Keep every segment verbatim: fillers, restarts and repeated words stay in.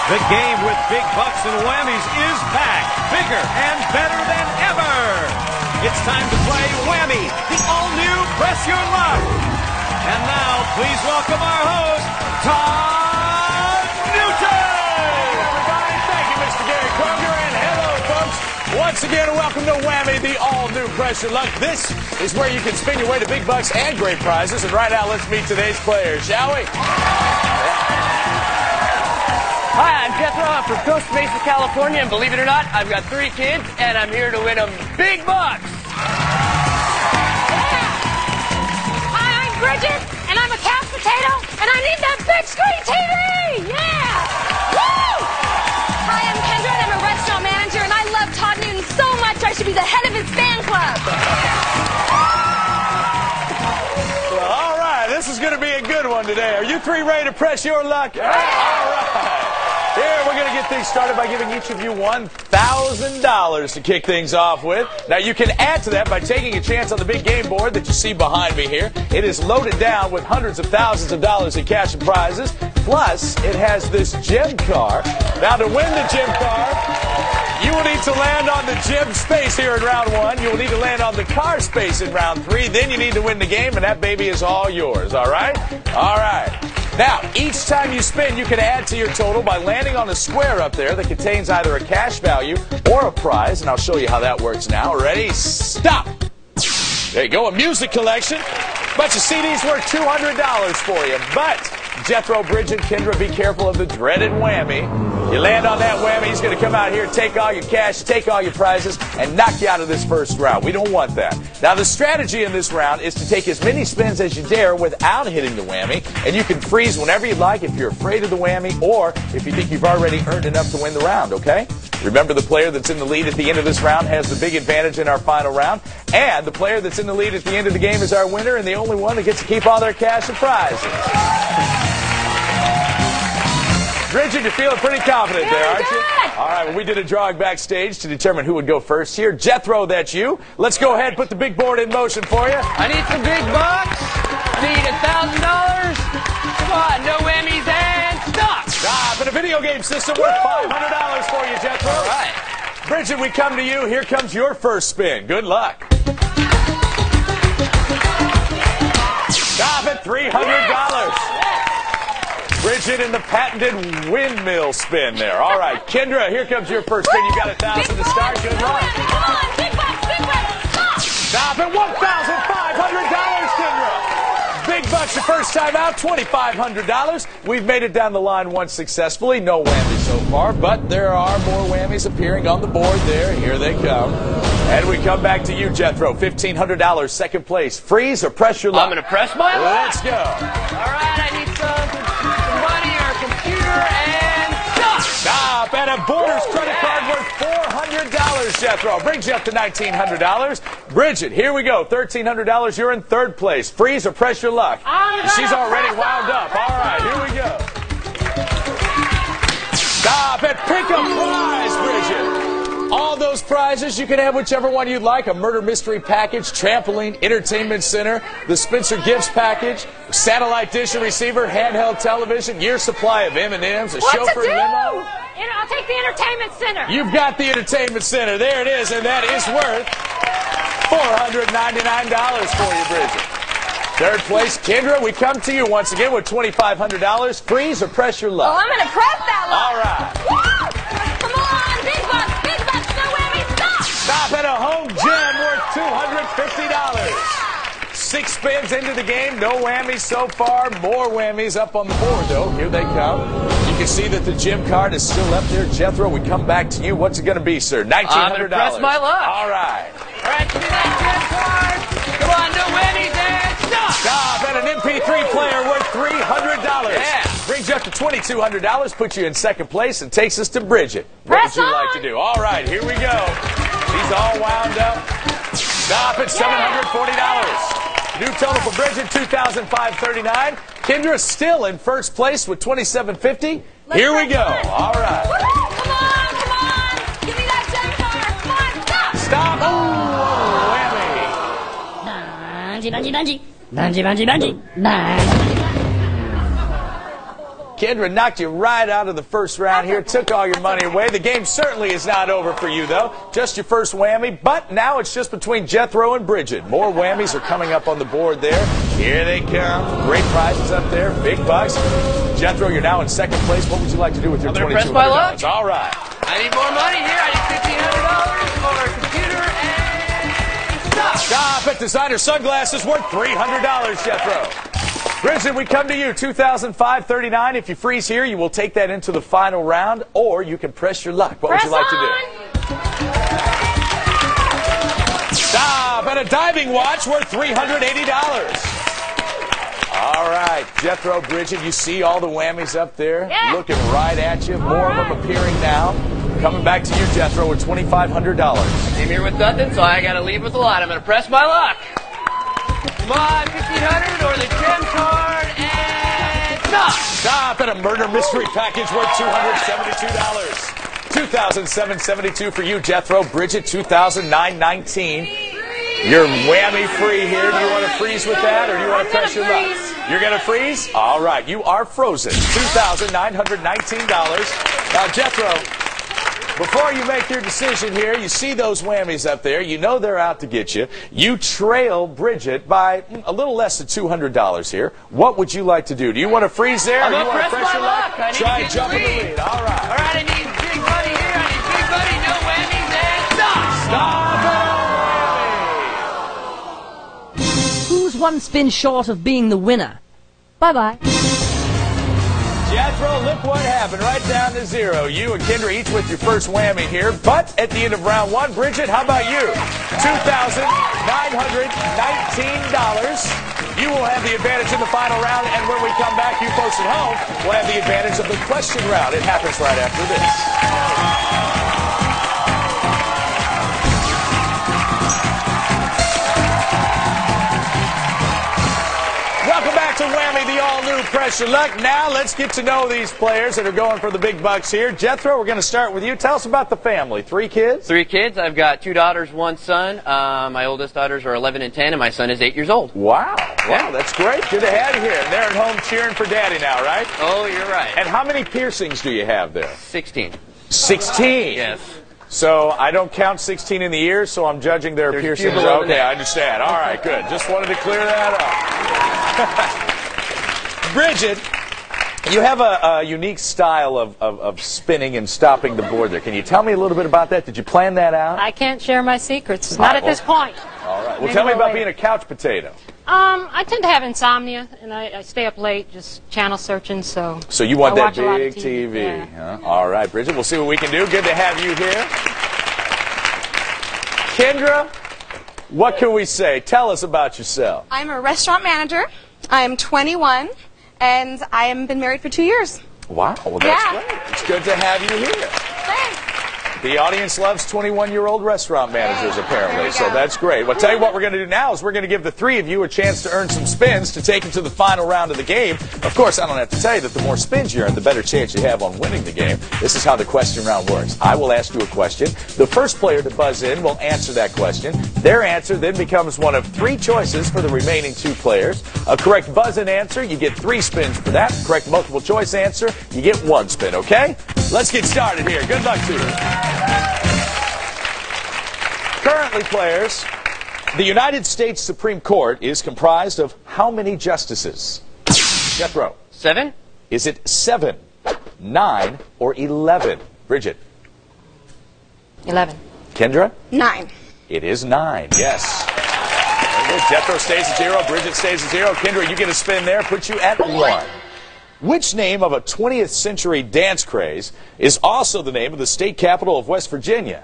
The game with big bucks and whammies is back, bigger and better than ever. It's time to play Whammy, the all-new Press Your Luck. And now, please welcome our host, Todd Newton. Everybody, thank you, Mister Gary Kroger, and hello, folks. Once again, welcome to Whammy, the all-new Press Your Luck. This is where you can spin your way to big bucks and great prizes. And right now, let's meet today's players, shall we? Hi, I'm Jethro. I'm from Costa Mesa, California, and believe it or not, I've got three kids, and I'm here to win them big bucks. Hi, I'm Bridget, and I'm a couch potato, and I need that big screen T V! Yeah! Woo! Hi, I'm Kendra, and I'm a restaurant manager, and I love Todd Newton so much I should be the head of his fan club. Well, all right, this is going to be a good one today. Are you three ready to press your luck? All right. Here, we're going to get things started by giving each of you one thousand dollars to kick things off with. Now, you can add to that by taking a chance on the big game board that you see behind me here. It is loaded down with hundreds of thousands of dollars in cash and prizes. Plus, it has this gem car. Now, to win the gem car, you will need to land on the gem space here in round one. You will need to land on the car space in round three. Then you need to win the game, and that baby is all yours, all right? All right. Now, each time you spin, you can add to your total by landing on a square up there that contains either a cash value or a prize, and I'll show you how that works now. Ready? Stop! There you go, a music collection. A bunch of C Ds worth two hundred dollars for you. But, Jethro, Bridget, Kendra, be careful of the dreaded whammy. You land on that whammy, he's going to come out here, take all your cash, take all your prizes, and knock you out of this first round. We don't want that. Now, the strategy in this round is to take as many spins as you dare without hitting the whammy, and you can freeze whenever you like if you're afraid of the whammy or if you think you've already earned enough to win the round, okay? Remember, the player that's in the lead at the end of this round has the big advantage in our final round, and the player that's in the lead at the end of the game is our winner and the only one that gets to keep all their cash and prizes. Bridget, you're feeling pretty confident Very there, aren't you? good. All right, well, we did a drawing backstage to determine who would go first here. Jethro, that's you. Let's go ahead and put the big board in motion for you. I need some big bucks. Need a thousand dollars. Come on, no whammies and stop. Stop. And a video game system worth five hundred dollars for you, Jethro. All right. Bridget, we come to you. Here comes your first spin. Good luck. Stop at three hundred dollars. Bridget in the patented windmill spin there. All right, Kendra, here comes your first spin. You got a thousand to start. Good luck. Come on, big bucks, big bucks, stop! Stop at one thousand five hundred dollars, Kendra. Big bucks the first time out, twenty-five hundred dollars. We've made it down the line once successfully. No whammies so far, but there are more whammies appearing on the board there. Here they come. And we come back to you, Jethro. fifteen hundred dollars, second place. Freeze or press your luck? I'm going to press my luck. Let's go. All right, I need some, some money or a computer and stop. Stop at a Borders credit card worth four hundred dollars, Jethro. Brings you up to nineteen hundred dollars. Bridget, here we go. thirteen hundred dollars. You're in third place. Freeze or press your luck? I'm She's gonna already press wound on. up. All right, here we go. Stop at pick a prize, Bridget. All those prizes, you can have whichever one you'd like. A murder mystery package, trampoline, entertainment center, the Spencer Gifts package, satellite dish and receiver, handheld television, year supply of M and M's, a What to chauffeur do? limo. And I'll take the entertainment center. You've got the entertainment center. There it is, and that is worth four hundred ninety-nine dollars for you, Bridget. Third place, Kendra, we come to you once again with twenty-five hundred dollars. Freeze or press your Oh, luck? I'm going to press that luck. All right. Woo! Come on, big bucks, big bucks, no whammies, stop! Stop at a home gym worth two hundred fifty dollars. Six spins into the game, no whammies so far. More whammies up on the board, though. Here they come. You can see that the gym card is still up there. Jethro, we come back to you. What's it going to be, sir? nineteen hundred dollars. I'm gonna press my luck. All right. All right, give me that gem card. Come on, no whammies and stop. Stop at an M P three player worth three hundred dollars. Yeah. Brings you up to twenty-two hundred dollars, puts you in second place, and takes us to Bridget. Press what would you on. like to do? All right, here we go. She's all wound up. Stop at seven hundred forty dollars. New total for Bridget, two thousand five hundred thirty-nine dollars. Kendra still in first place with twenty-seven fifty. Let's Here we press go. on. All right. Woo! Come on, come on. Give me that gem card. Come on, stop. Stop. Oh, whammy. Bungee, bungee, bungee. Bungee, bungee, bungee. Bungee. Kendra knocked you right out of the first round here, took all your money away. The game certainly is not over for you, though. Just your first whammy, but now it's just between Jethro and Bridget. More whammies are coming up on the board there. Here they come. Great prizes up there, big bucks. Jethro, you're now in second place. What would you like to do with your I'm gonna twenty-two press hundred my dollars? luck. All right. I need more money here. I need fifteen hundred dollars for a computer and stuff. Stop at designer sunglasses worth three hundred dollars, Jethro. Bridget, we come to you, two thousand five thirty-nine. If you freeze here, you will take that into the final round, or you can press your luck. What Press would you like on. to do? Stop at a diving watch worth three hundred eighty dollars. All right, Jethro, Bridget, you see all the whammies up there? Yeah. Looking right at you. More right. of them appearing now. Coming back to you, Jethro, with twenty-five hundred dollars. I'm here with nothing, so I gotta leave with a lot. I'm gonna press my luck. Come on, fifteen hundred or the gem card and stop. Stop at a murder mystery package worth two hundred seventy-two dollars. two thousand seven hundred seventy-two dollars for you, Jethro. Bridget, two thousand nine hundred nineteen dollars. You're whammy free here. Do you want to freeze with that, or do you want to press your luck? You're going to freeze? All right, you are frozen. two thousand nine hundred nineteen dollars. Now, Jethro, before you make your decision here, you see those whammies up there. You know they're out to get you. You trail Bridget by a little less than two hundred dollars here. What would you like to do? Do you want to freeze there, I'm or do you gonna want to press press my your luck. I luck? need Try to and get jump the in the lead. lead. All right. All right, I need big money here. I need big money, no whammies, and stop. Stop it. Who's one spin short of being the winner? Bye-bye. Jethro, look what happened. Right down to zero. You and Kendra each with your first whammy here. But at the end of round one, Bridget, how about you? two thousand nine hundred nineteen dollars. You will have the advantage in the final round. And when we come back, you folks at home will have the advantage of the question round. It happens right after this. Welcome back to Whammy, the all-new Press Your Luck. Now let's get to know these players that are going for the big bucks here. Jethro, we're going to start with you. Tell us about the family. Three kids? Three kids. I've got two daughters, one son. Uh, my oldest daughters are eleven and ten, and my son is eight years old. Wow. Wow, that's great. Good to have you here. And they're at home cheering for Daddy now, right? Oh, you're right. And how many piercings do you have there? sixteen. sixteen. Yes. So I don't count sixteen in the ears, so I'm judging their There's piercings. few below the Okay, neck. I understand. All right, good. Just wanted to clear that up. Bridget, you have a, a unique style of, of, of spinning and stopping the board there. Can you tell me a little bit about that? Did you plan that out? I can't share my secrets. Not at this point. All right. Well, Maybe tell me a little about later. being a couch potato. Um, I tend to have insomnia, and I, I stay up late just channel searching, so... So you want I that watch a lot of big T V. Yeah. Huh? All right, Bridget, we'll see what we can do. Good to have you here. Kendra, what can we say? Tell us about yourself. I'm a restaurant manager. I'm twenty-one, and I have been married for two years. Wow, well, that's Yeah. great. It's good to have you here. Thanks. The audience loves twenty-one-year-old restaurant managers, apparently, There we so go. that's great. Well, tell you what we're going to do now is we're going to give the three of you a chance to earn some spins to take into the final round of the game. Of course, I don't have to tell you that the more spins you earn, the better chance you have on winning the game. This is how the question round works. I will ask you a question. The first player to buzz in will answer that question. Their answer then becomes one of three choices for the remaining two players. A correct buzz-in answer, you get three spins for that. Correct multiple choice answer, you get one spin, okay? Let's get started here. Good luck to you. Currently, players, the United States Supreme Court is comprised of how many justices? Jethro. Seven? Is it seven, nine, or eleven? Bridget. Eleven. Kendra? Nine. It is nine, yes. Very good. Jethro stays at zero. Bridget stays at zero. Kendra, you get a spin there. Puts you at one. Which name of a twentieth century dance craze is also the name of the state capital of West Virginia?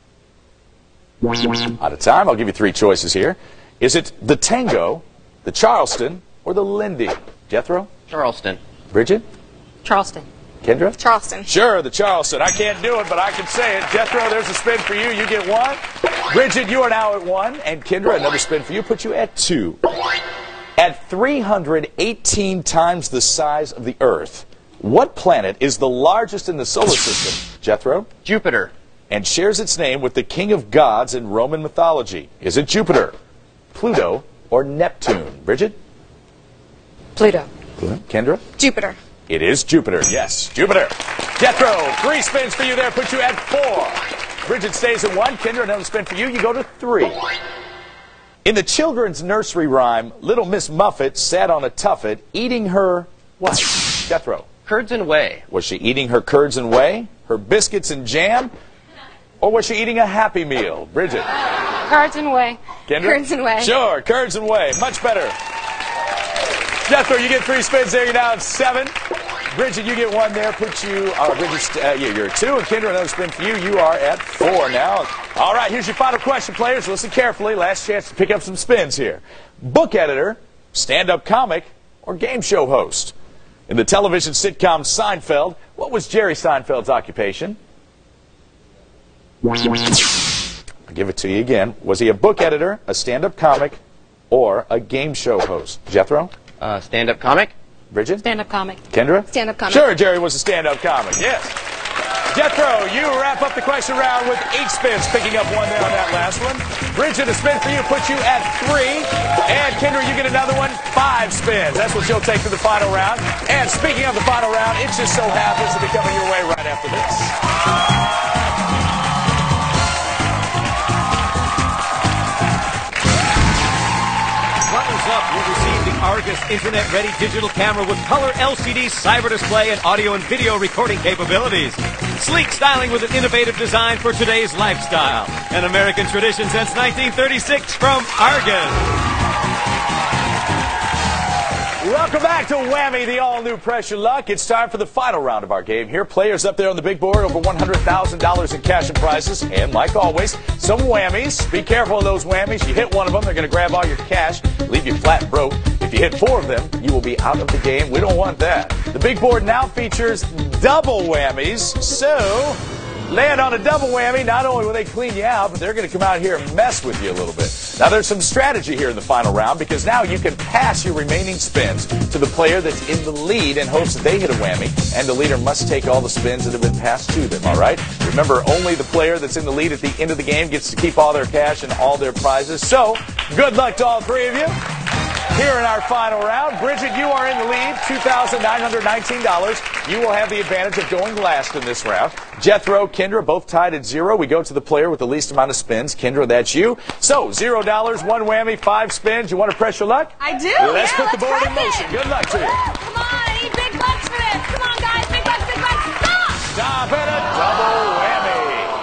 Out of time. I'll give you three choices here. Is it the Tango, the Charleston, or the Lindy? Jethro? Charleston. Bridget? Charleston. Kendra? Charleston. Sure, the Charleston. I can't do it, but I can say it. Jethro, there's a spin for you. You get one. Bridget, you are now at one. And Kendra, another spin for you. Put you at two. At three hundred eighteen times the size of the Earth, what planet is the largest in the solar system? Jethro? Jupiter. And shares its name with the king of gods in Roman mythology. Is it Jupiter, Pluto, or Neptune? Bridget? Pluto. Kendra? Jupiter. It is Jupiter. Yes, Jupiter. Jethro, three spins for you there, put you at four. Bridget stays at one. Kendra, another spin for you. You go to three. In the children's nursery rhyme, Little Miss Muffet sat on a tuffet, eating her what? Jethro. Curds and whey. Was she eating her curds and whey, her biscuits and jam, or was she eating a Happy Meal? Bridget. Curds and whey. Kendra? Curds and whey. Sure, curds and whey. Much better. Jethro, you get three spins there. You're now at seven. Bridget, you get one there. Put you, uh, Bridget, uh, yeah, you're at two. And Kendra, another spin for you. You are at four now. All right, here's your final question, players. Listen carefully. Last chance to pick up some spins here. Book editor, stand-up comic, or game show host? In the television sitcom Seinfeld, what was Jerry Seinfeld's occupation? I'll give it to you again. Was he a book editor, a stand-up comic, or a game show host? Jethro? Uh, stand-up comic. Bridget? Stand-up comic. Kendra? Stand-up comic. Sure, Jerry was a stand-up comic, yes. Jethro, you wrap up the question round with eight spins, picking up one there on that last one. Bridget, a spin for you, puts you at three. And Kendra, you get another one, five spins. That's what you'll take to the final round. And speaking of the final round, it just so happens to be coming your way right after this. Runners up will receive the Argus Internet-ready digital camera with color L C D cyber display and audio and video recording capabilities. Sleek styling with an innovative design for today's lifestyle. An American tradition since nineteen thirty-six from Argus. Welcome back to Whammy, the all-new Pressure Luck. It's time for the final round of our game here. Players up there on the big board, over one hundred thousand dollars in cash and prizes. And like always, some whammies. Be careful of those whammies. You hit one of them, they're going to grab all your cash, leave you flat broke. If you hit four of them, you will be out of the game. We don't want that. The big board now features double whammies. So, land on a double whammy, not only will they clean you out, but they're going to come out here and mess with you a little bit. Now, there's some strategy here in the final round because now you can pass your remaining spins to the player that's in the lead in hopes that they hit a whammy, and the leader must take all the spins that have been passed to them, all right? Remember, only the player that's in the lead at the end of the game gets to keep all their cash and all their prizes. So, good luck to all three of you. Here in our final round, Bridget, you are in the lead, two thousand nine hundred nineteen dollars. You will have the advantage of going last in this round. Jethro, Kendra, both tied at zero. We go to the player with the least amount of spins. Kendra, that's you. So, zero dollars, one whammy, five spins. You want to press your luck? I do. Let's yeah, put the board let's in motion. it. Good luck to you. Come on, I need big bucks for this. Come on, guys, big bucks, big bucks. Stop! Stop at a double whammy.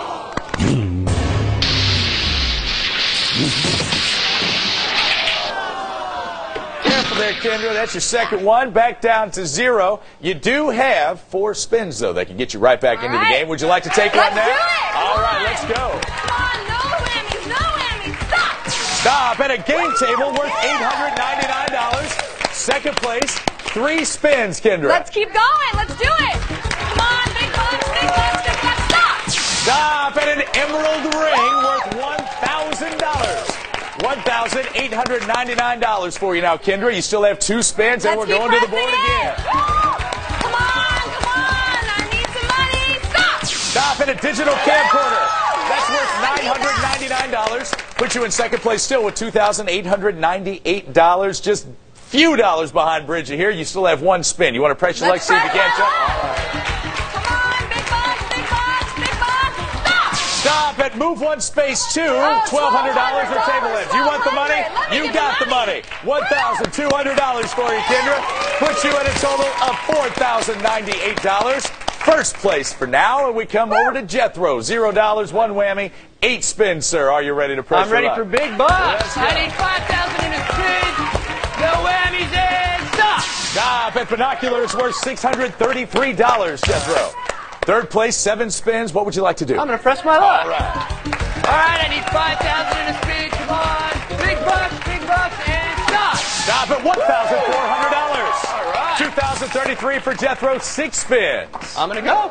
There, Kendra. That's your second one. Back down to zero. You do have four spins, though. That can get you right back All into right. the game. Would you like to take Let's one now? do it. All Come right, on. let's go. Come on, no whammies, no whammies. Stop! Stop at a game table worth eight hundred ninety-nine dollars. Second place, three spins, Kendra. Let's keep going. Let's do it. Come on, big bucks, big bucks, big bucks. Stop! Stop at an emerald ring worth one thousand dollars. one thousand eight hundred ninety-nine dollars for you now, Kendra. You still have two spins, and Let's we're keep going to the board pressing again. it. Come on, come on. I need some money. Stop! Stop at a digital camcorder. That's worth nine hundred ninety-nine dollars. Put you in second place still with two thousand eight hundred ninety-eight dollars. Just few dollars behind Bridget here. You still have one spin. You want to press your luck, Let's see if you press catch it. up? Come on, big bucks, big bucks, big bucks. Stop! Stop at move one space two, Oh, twelve hundred dollars or table ends. You want the money? Let me You get got the the money. money. one thousand two hundred dollars for you, Kendra. Puts you at a total of four thousand ninety-eight dollars. First place for now, and we come over to Jethro. Zero dollars, one whammy, eight spins, sir. Are you ready to press I'm ready your for luck? big bucks. Let's go. I need five thousand in a spin. No whammies and stop. Stop at binoculars worth six hundred thirty-three dollars, Jethro. Third place, seven spins. What would you like to do? I'm going to press my luck. All right. All right, I need five thousand in a spin. Come on. Big bucks, big bucks, and stop. Stop at one thousand four hundred dollars. All right. two thousand thirty-three for Jethro, six spins. I'm going to go.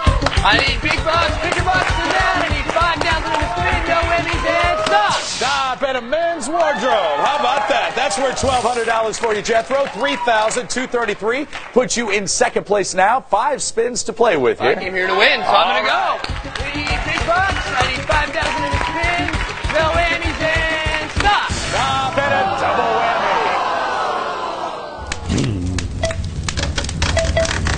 I need big bucks, bigger bucks than that. I need five thousand in a spin. No whammies and stop. Stop at a men's wardrobe. How about that? That's worth twelve hundred dollars for you, Jethro. three thousand two hundred thirty-three. Puts you in second place now. Five spins to play with I here. came here to win, so I'm going to go. We need big bucks. I need five thousand in a spin. No whammies and stop. Stop at a double whammy.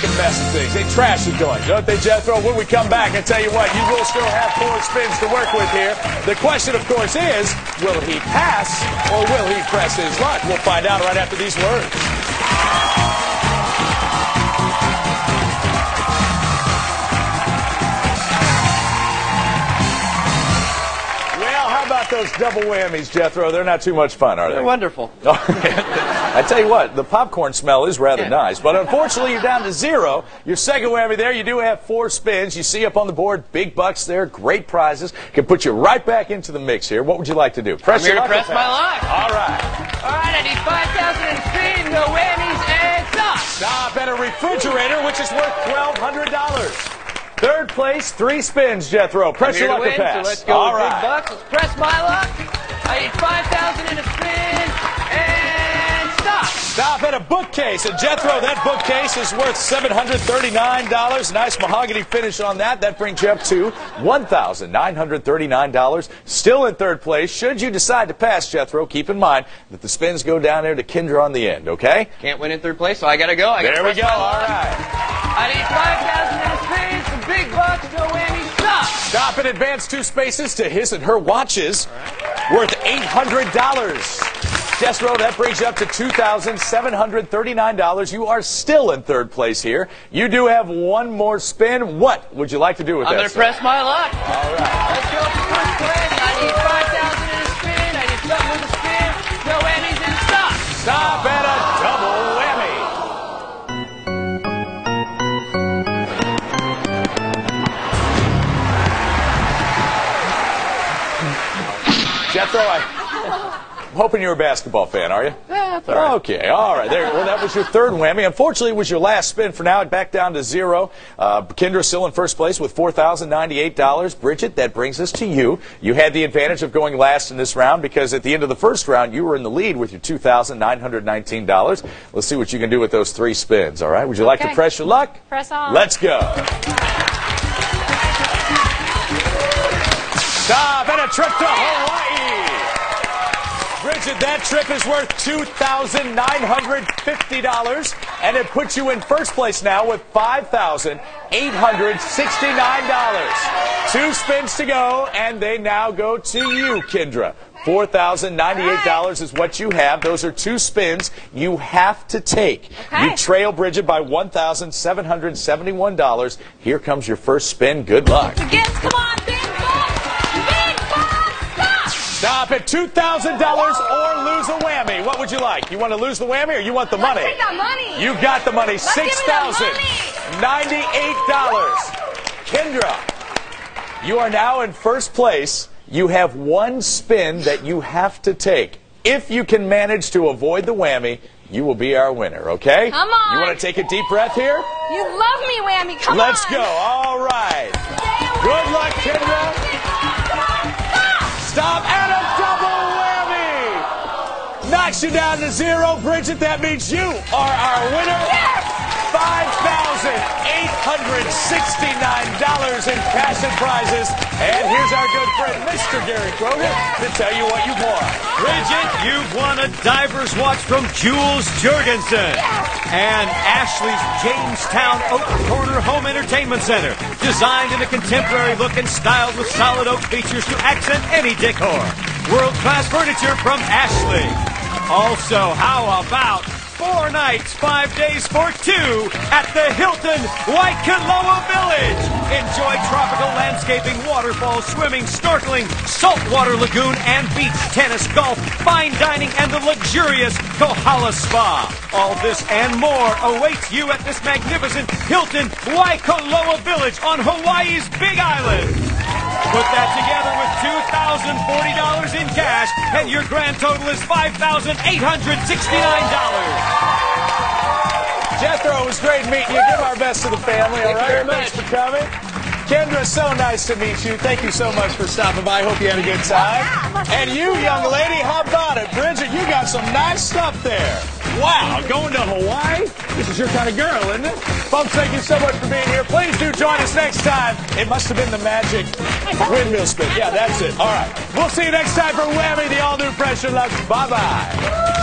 a mess of things. They trash the joint, don't they, Jethro? When we come back, I tell you what, you will still have four spins to work with here. The question, of course, is, will he pass or will he press his luck? We'll find out right after these words. Those double whammies, Jethro, they're not too much fun, are they? They're wonderful. I tell you what, the popcorn smell is rather yeah. nice, but unfortunately you're down to zero. Your second whammy there, you do have four spins. You see up on the board, big bucks there, great prizes. Can put you right back into the mix here. What would you like to do? Press I'm here your to luck press my luck. All right. All right, I need five thousand in spin, no whammies, and stop. Stop at a refrigerator, which is worth twelve hundred dollars. Third place, three spins, Jethro. Press your luck to pass. So let's go All with right. big bucks. Let's press my luck. I need five thousand in a spin, and stop. Stop at a bookcase. And Jethro, that bookcase is worth seven hundred thirty-nine dollars. Nice mahogany finish on that. That brings you up to one thousand nine hundred thirty-nine dollars. Still in third place. Should you decide to pass, Jethro, keep in mind that the spins go down there to Kendra on the end, okay? Can't win in third place, so I got to go. I gotta there we press go. my All luck. right. I need five thousand in a spin, some big bucks, no whammies, stop. Stop and advance two spaces to his and her watches, worth eight hundred dollars. Jethro, that brings you up to two thousand seven hundred thirty-nine dollars. You are still in third place here. You do have one more spin. What would you like to do with I'm that? I'm going to press my luck. All right. Let's go for first place. I need five thousand in a spin. I need something with a spin. No whammies and stop. Stop at a double whammy. Jethro, I... I'm hoping you're a basketball fan, are you? Yeah, that's all right. Okay, all right. There, well, that was your third whammy. Unfortunately, it was your last spin for now. Back down to zero. Uh, Kendra still in first place with four thousand ninety-eight dollars. Bridget, that brings us to you. You had the advantage of going last in this round because at the end of the first round, you were in the lead with your two thousand nine hundred nineteen dollars. Let's see what you can do with those three spins, all right? Would you like Okay. to press your luck? Press on. Let's go. Stop at a trip to Hawaii. Bridget, that trip is worth two thousand nine hundred fifty dollars, and it puts you in first place now with five thousand eight hundred sixty-nine dollars. Two spins to go, and they now go to you, Kendra. four thousand ninety-eight dollars is what you have. Those are two spins you have to take. Okay. You trail Bridget by one thousand seven hundred seventy-one dollars. Here comes your first spin. Good luck. Against, come on, big bucks! Big bucks! Stop! Stop at two thousand dollars or lose a whammy. What would you like? You want to lose the whammy or you want the Let's money? take that money! You got the money. Let's give me six the thousand ninety-eight dollars. Kendra, you are now in first place. You have one spin that you have to take. If you can manage to avoid the whammy, you will be our winner, okay? Come on. You want to take a deep breath here? You love me, Whammy. Come Let's on. go. All right. Good luck, Kendra. Come on, stop! Stop and a double whammy. Knocks you down to zero. Bridget, that means you are our winner. Yes! five thousand eight hundred sixty-nine dollars in cash and prizes. And here's our good friend, Mister Gary Kroger, to tell you what you've won. Bridget, you've won a diver's watch from Jules Jorgensen. And Ashley's Jamestown Oak Corner Home Entertainment Center. Designed in a contemporary look and styled with solid oak features to accent any decor. World-class furniture from Ashley. Also, how about four nights, five days for two at the Hilton Waikoloa Village. Enjoy tropical landscaping, waterfalls, swimming, snorkeling, saltwater lagoon, and beach tennis, golf, fine dining, and the luxurious Kohala Spa. All this and more awaits you at this magnificent Hilton Waikoloa Village on Hawaii's Big Island. Put that together with two thousand forty dollars in cash, and your grand total is five thousand eight hundred sixty-nine dollars. Jethro, it was great meeting you. Give our best to the family, all Thank you right? very much. Thanks for coming. Kendra, so nice to meet you. Thank you so much for stopping by. Hope you had a good time. And you, young lady, how about it? Bridget, you got some nice stuff there. Wow, going to Hawaii? This is your kind of girl, isn't it? Folks, thank you so much for being here. Please do join us next time. It must have been the magic windmill spin. Yeah, that's it. All right. We'll see you next time for Whammy, the all-new Pressure Luck. Bye-bye.